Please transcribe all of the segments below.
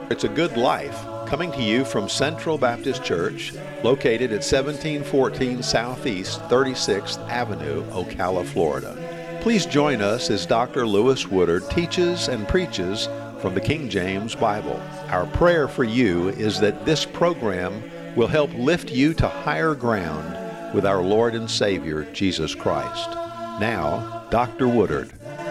It's a Good Life, coming to you from Central Baptist Church, located at 1714 Southeast 36th Avenue, Ocala, Florida. Please join us as Dr. Lewis Woodard teaches and preaches from the King James Bible. Our prayer for you is that this program will help lift you to higher ground with our Lord and Savior, Jesus Christ. Now, Dr. Woodard.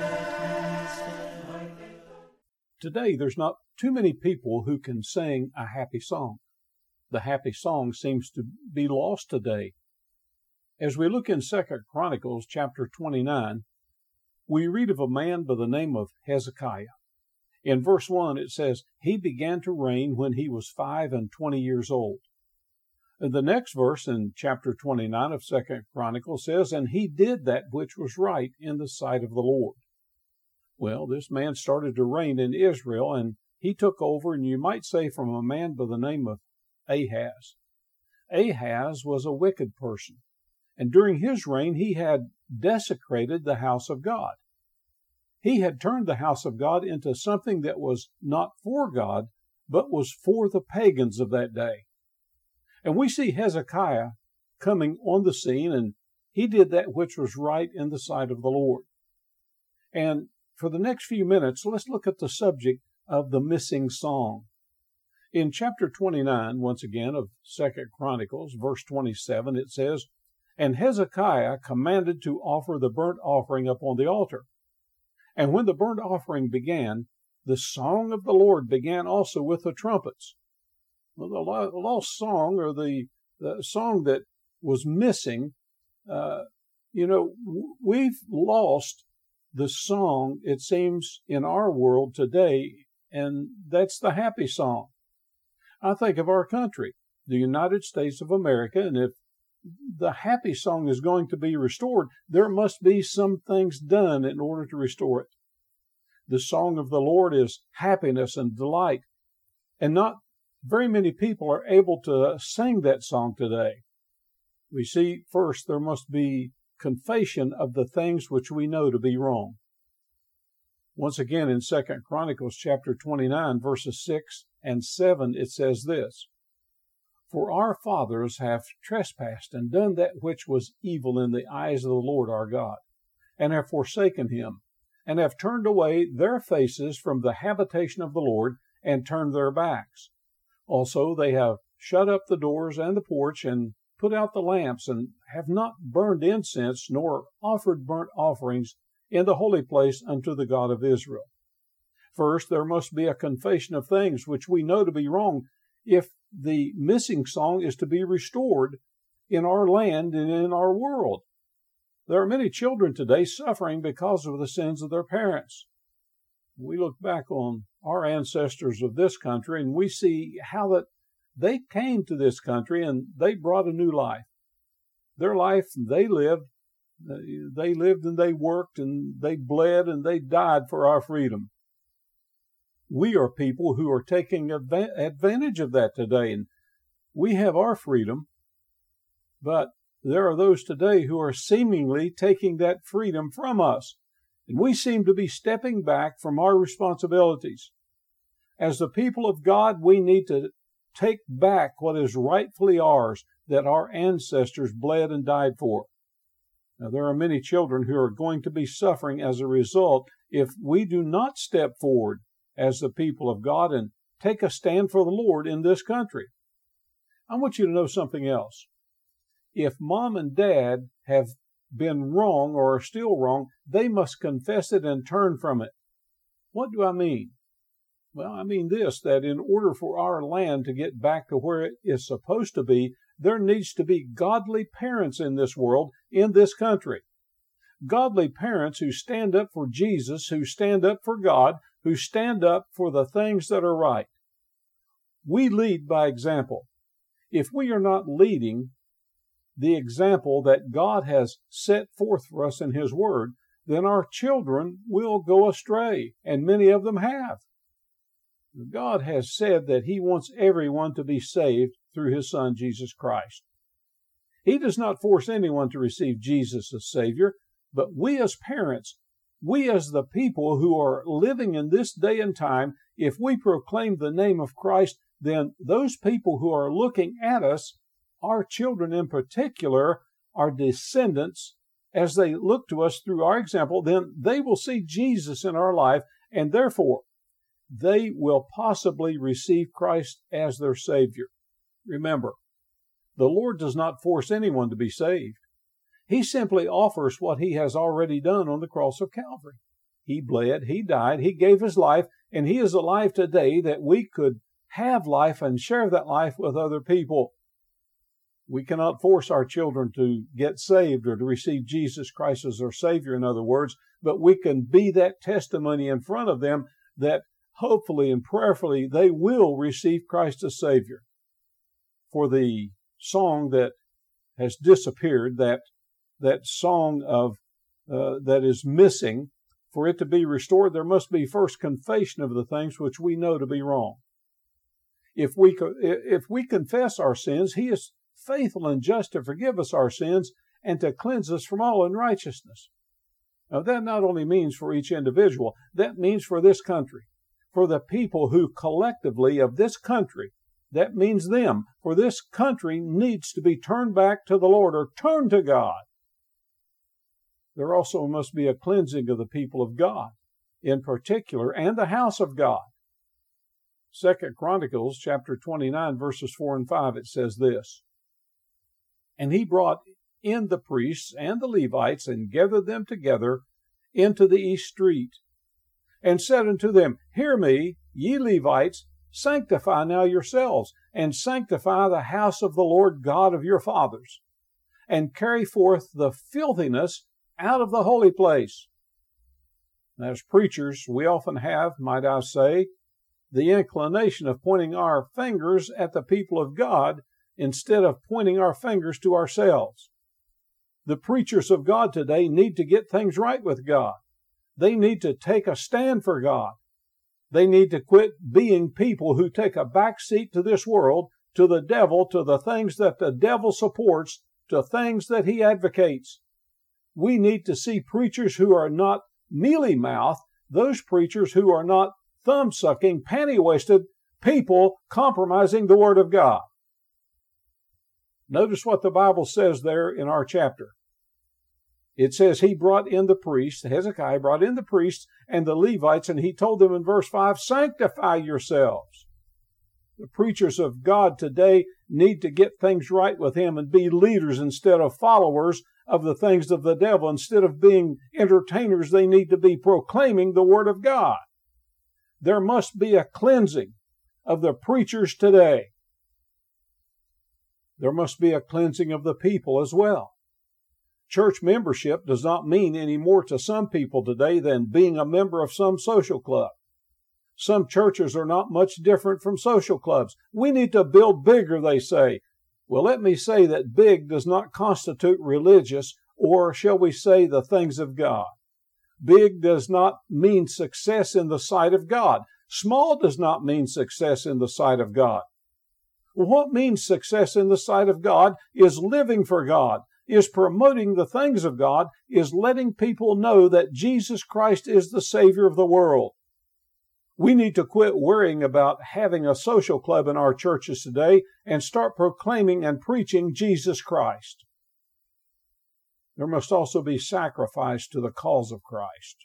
Today, there's not too many people who can sing a happy song. The happy song seems to be lost today. As we look in 2 Chronicles chapter 29, we read of a man by the name of Hezekiah. In verse 1, it says, he began to reign when he was 25 years old. And the next verse in chapter 29 of 2 Chronicles says, and he did that which was right in the sight of the Lord. Well, this man started to reign in Israel, and he took over, and you might say from a man by the name of Ahaz. Ahaz was a wicked person, and during his reign he had desecrated the house of God. He had turned the house of God into something that was not for God, but was for the pagans of that day. And we see Hezekiah coming on the scene, and he did that which was right in the sight of the Lord. And for the next few minutes, let's look at the subject of the missing song. In chapter 29, once again, of 2 Chronicles, verse 27, it says, and Hezekiah commanded to offer the burnt offering upon the altar. And when the burnt offering began, the song of the Lord began also with the trumpets. Well, the lost song, or the song that was missing, we've lost the song, it seems, in our world today, and that's the happy song. I think of our country, the United States of America, and if the happy song is going to be restored, there must be some things done in order to restore it. The song of the Lord is happiness and delight, and not very many people are able to sing that song today. We see first there must be confession of the things which we know to be wrong. Once again in 2 Chronicles chapter 29, verses 6 and 7, it says this, for our fathers have trespassed and done that which was evil in the eyes of the Lord our God, and have forsaken him, and have turned away their faces from the habitation of the Lord, and turned their backs. Also they have shut up the doors and the porch, and put out the lamps, and have not burned incense, nor offered burnt offerings in the holy place unto the God of Israel. First, there must be a confession of things which we know to be wrong if the missing song is to be restored in our land and in our world. There are many children today suffering because of the sins of their parents. We look back on our ancestors of this country, and we see how that they came to this country and they brought a new life. Their life they lived and they worked and they bled and they died for our freedom. We are people who are taking advantage of that today, and we have our freedom, but there are those today who are seemingly taking that freedom from us, and we seem to be stepping back from our responsibilities. As the people of God, we need to take back what is rightfully ours that our ancestors bled and died for. Now, there are many children who are going to be suffering as a result if we do not step forward as the people of God and take a stand for the Lord in this country. I want you to know something else. If mom and dad have been wrong or are still wrong, they must confess it and turn from it. What do I mean? Well, I mean this, that in order for our land to get back to where it is supposed to be, there needs to be godly parents in this world, in this country. Godly parents who stand up for Jesus, who stand up for God, who stand up for the things that are right. We lead by example. If we are not leading the example that God has set forth for us in His Word, then our children will go astray, and many of them have. God has said that He wants everyone to be saved through His Son, Jesus Christ. He does not force anyone to receive Jesus as Savior, but we as parents we as the people who are living in this day and time, if we proclaim the name of Christ, then those people who are looking at us, our children in particular, our descendants, as they look to us through our example, then they will see Jesus in our life, and therefore they will possibly receive Christ as their Savior. Remember, the Lord does not force anyone to be saved. He simply offers what He has already done on the cross of Calvary. He bled, He died, He gave His life, and He is alive today that we could have life and share that life with other people. We cannot force our children to get saved or to receive Jesus Christ as their Savior, in other words, but we can be that testimony in front of them that hopefully and prayerfully they will receive Christ as Savior. For the song that has disappeared, that song of that is missing, for it to be restored, there must be first confession of the things which we know to be wrong. If we confess our sins, He is faithful and just to forgive us our sins and to cleanse us from all unrighteousness. Now, that not only means for each individual, that means for this country, for the people who collectively of this country, that means them, for this country needs to be turned back to the Lord or turned to God. There also must be a cleansing of the people of God in particular and the house of God. 2 Chronicles chapter 29 verses 4 and 5, it says this, "And he brought in the priests and the Levites and gathered them together into the east street, and said unto them, Hear me, ye Levites, sanctify now yourselves, and sanctify the house of the Lord God of your fathers, and carry forth the filthiness out of the holy place." As preachers, we often have, might I say, the inclination of pointing our fingers at the people of God instead of pointing our fingers to ourselves. The preachers of God today need to get things right with God. They need to take a stand for God. They need to quit being people who take a back seat to this world, to the devil, to the things that the devil supports, to things that he advocates. We need to see preachers who are not mealy-mouthed, those preachers who are not thumb-sucking, panty-waisted people compromising the Word of God. Notice what the Bible says there in our chapter. It says he brought in the priests, Hezekiah brought in the priests and the Levites, and he told them in verse 5, sanctify yourselves. The preachers of God today need to get things right with Him and be leaders instead of followers of the things of the devil. Instead of being entertainers, they need to be proclaiming the Word of God. There must be a cleansing of the preachers today. There must be a cleansing of the people as well. Church membership does not mean any more to some people today than being a member of some social club. Some churches are not much different from social clubs. We need to build bigger, they say. Well, let me say that big does not constitute religious, or shall we say the things of God. Big does not mean success in the sight of God. Small does not mean success in the sight of God. What means success in the sight of God is living for God, is promoting the things of God, is letting people know that Jesus Christ is the Savior of the world. We need to quit worrying about having a social club in our churches today and start proclaiming and preaching Jesus Christ. There must also be sacrifice to the cause of Christ.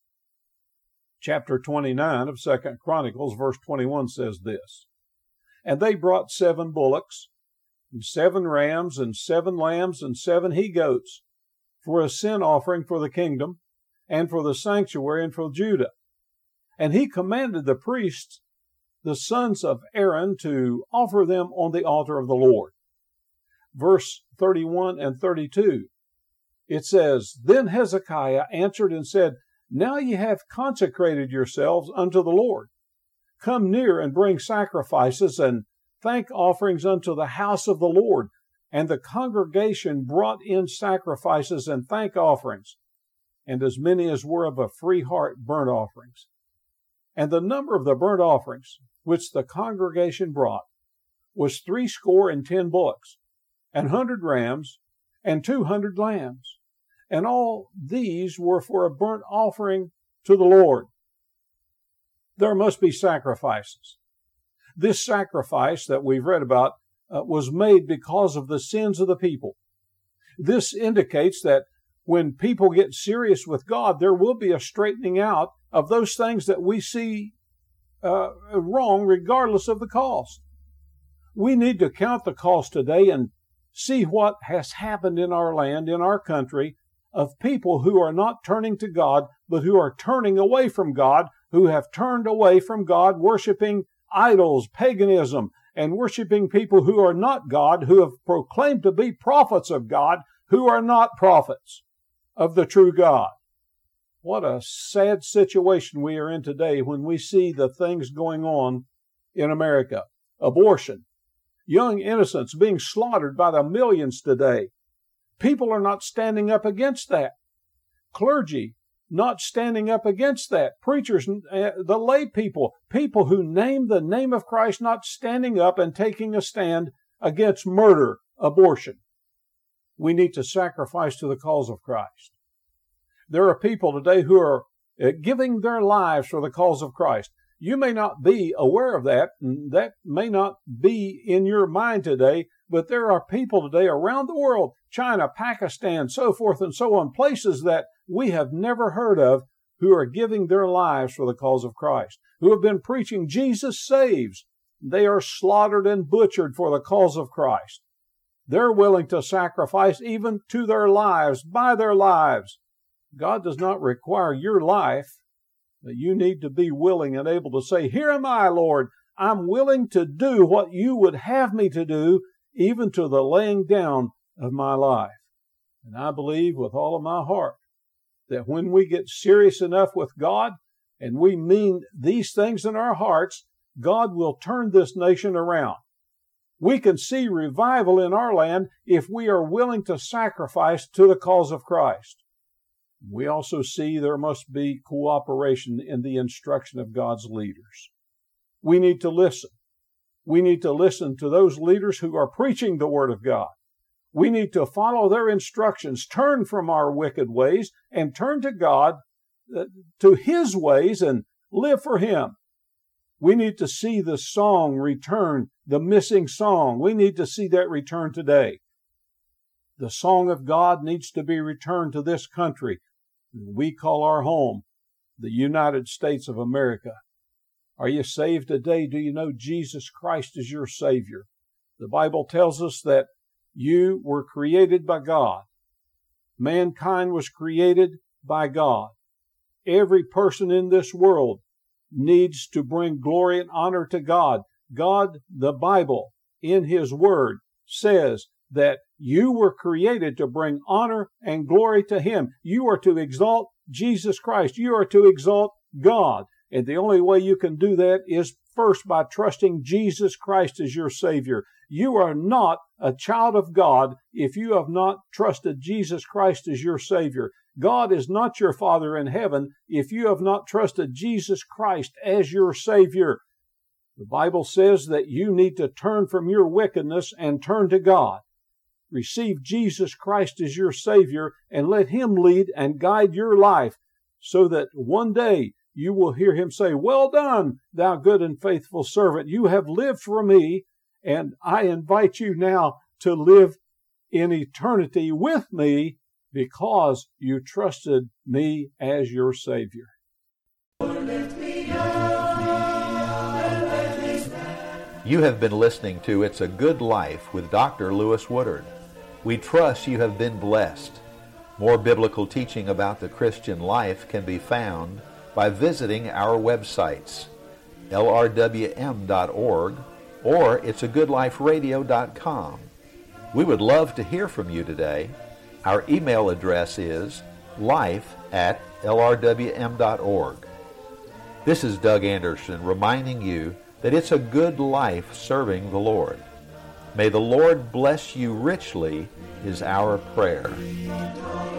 Chapter 29 of 2 Chronicles, verse 21 says this, "And they brought 7 bullocks, and 7 rams, and 7 lambs, and 7 he-goats, for a sin offering for the kingdom, and for the sanctuary, and for Judah. And he commanded the priests, the sons of Aaron, to offer them on the altar of the Lord." Verse 31 and 32, it says, "Then Hezekiah answered and said, Now ye have consecrated yourselves unto the Lord. Come near and bring sacrifices and thank offerings unto the house of the Lord. And the congregation brought in sacrifices and thank offerings, and as many as were of a free heart burnt offerings. And the number of the burnt offerings which the congregation brought was 70 bullocks, and 100 rams, and 200 lambs. and all these were for a burnt offering to the Lord. There must be sacrifices. This sacrifice that we've read about was made because of the sins of the people. This indicates that when people get serious with God, there will be a straightening out of those things that we see wrong, regardless of the cost. We need to count the cost today and see what has happened in our land, in our country, of people who are not turning to God, but who are turning away from God, who have turned away from God, worshiping idols, paganism, and worshiping people who are not God, who have proclaimed to be prophets of God, who are not prophets of the true God. What a sad situation we are in today when we see the things going on in America. Abortion, young innocents being slaughtered by the millions today. People are not standing up against that. Clergy not standing up against that. Preachers, the lay people who name the name of Christ, not standing up and taking a stand against murder, abortion. We need to sacrifice to the cause of Christ. There are people today who are giving their lives for the cause of Christ. You may not be aware of that, and that may not be in your mind today, but there are people today around the world, China, Pakistan, so forth and so on, places that we have never heard of, who are giving their lives for the cause of Christ, who have been preaching Jesus saves. They are slaughtered and butchered for the cause of Christ. They're willing to sacrifice even to their lives, by their lives. God does not require your life, but you need to be willing and able to say, "Here am I, Lord. I'm willing to do what you would have me to do, even to the laying down of my life." And I believe with all of my heart that when we get serious enough with God and we mean these things in our hearts, God will turn this nation around. We can see revival in our land if we are willing to sacrifice to the cause of Christ. We also see there must be cooperation in the instruction of God's leaders. We need to listen. We need to listen to those leaders who are preaching the Word of God. We need to follow their instructions, turn from our wicked ways, and turn to God, to His ways, and live for Him. We need to see the song return, the missing song. We need to see that return today. The song of God needs to be returned to this country we call our home, the United States of America. Are you saved today? Do you know Jesus Christ is your Savior? The Bible tells us that you were created by God. Mankind was created by God. Every person in this world needs to bring glory and honor to God. God, the Bible, in His Word, says that you were created to bring honor and glory to Him. You are to exalt Jesus Christ. You are to exalt God. And the only way you can do that is first by trusting Jesus Christ as your Savior. You are not a child of God if you have not trusted Jesus Christ as your Savior. God is not your Father in heaven if you have not trusted Jesus Christ as your Savior. The Bible says that you need to turn from your wickedness and turn to God. Receive Jesus Christ as your Savior and let Him lead and guide your life so that one day you will hear Him say, "Well done, thou good and faithful servant. You have lived for me, and I invite you now to live in eternity with me because you trusted me as your Savior." You have been listening to It's a Good Life with Dr. Lewis Woodard. We trust you have been blessed. More biblical teaching about the Christian life can be found by visiting our websites, lrwm.org or it'sagoodliferadio.com. We would love to hear from you today. Our email address is life@lrwm.org. This is Doug Anderson reminding you that it's a good life serving the Lord. May the Lord bless you richly is our prayer.